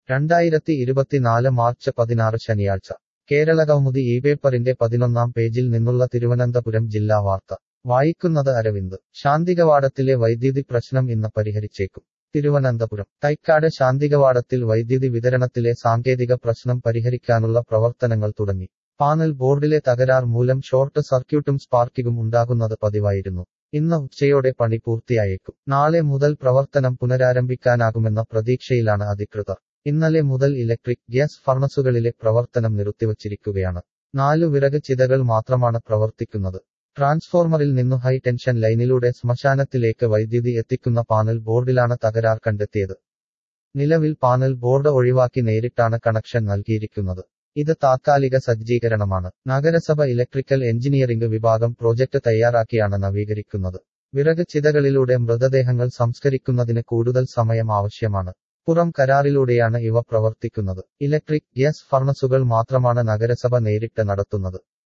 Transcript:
2024 March 16 ശനിയാഴ്ച കേരളകൗമുദി ഇപേപ്പറിന്റെ 11-ാം പേജിൽ നിന്നുള്ള തിരുവനന്തപുരം ജില്ലാ വാർത്ത വായിക്കുന്നത് അരവിന്ദ് ശാന്തികവാടത്തിലെ വൈദ്യുതി പ്രശ്നം ഇന്ന് പരിഹരിച്ചേക്കും തിരുവനന്തപുരം തൈക്കാട് ശാന്തികവാടത്തിൽ വൈദ്യുതി വിതരണത്തിലെ സാങ്കേതിക പ്രശ്നം പരിഹരിക്കാനുള്ള പ്രവർത്തനങ്ങൾ തുടങ്ങി പാനൽ ബോർഡിലെ തകരാർ മൂലം ഷോർട്ട് സർക്യൂട്ടും സ്പാർക്കിങ്ങും ഉണ്ടാകുന്നത് പതിവായിരുന്നു ഇന്ന് ഉച്ചയോടെ പണി പൂർത്തിയായേക്കും നാളെ മുതൽ പ്രവർത്തനം പുനരാരംഭിക്കാനാകുമെന്ന പ്രതീക്ഷയിലാണ് അധികൃതർ ഇന്നലെ മുതൽ ഇലക്ട്രിക് ഗ്യാസ് ഫർണസുകളിലെ പ്രവർത്തനം നിർത്തിവച്ചിരിക്കുകയാണ് 4 വിറക് ചിതകൾ മാത്രമാണ് പ്രവർത്തിക്കുന്നത് ട്രാൻസ്ഫോർമറിൽ നിന്നു ഹൈ ടെൻഷൻ ലൈനിലൂടെ ശ്മശാനത്തിലേക്ക് വൈദ്യുതി എത്തിക്കുന്ന പാനൽ ബോർഡിലാണ് തകരാർ കണ്ടെത്തിയത് നിലവിൽ പാനൽ ബോർഡ് ഒഴിവാക്കി നേരിട്ടാണ് കണക്ഷൻ നൽകിയിരിക്കുന്നത് ഇത് താത്കാലിക സജ്ജീകരണമാണ് നഗരസഭ ഇലക്ട്രിക്കൽ എഞ്ചിനീയറിംഗ് വിഭാഗം പ്രോജക്ട് തയ്യാറാക്കിയാണ് നവീകരിക്കുന്നത് വിറക് ചിതകളിലൂടെ മൃതദേഹങ്ങൾ സംസ്കരിക്കുന്നതിന് കൂടുതൽ സമയം ആവശ്യമാണ് പുറം കരാറിലൂടെയാണ് ഇവ പ്രവർത്തിക്കുന്നത് ഇലക്ട്രിക് ഗ്യാസ് ഫർണസുകൾ മാത്രമാണ് നഗരസഭ നേരിട്ട് നടത്തുന്നത്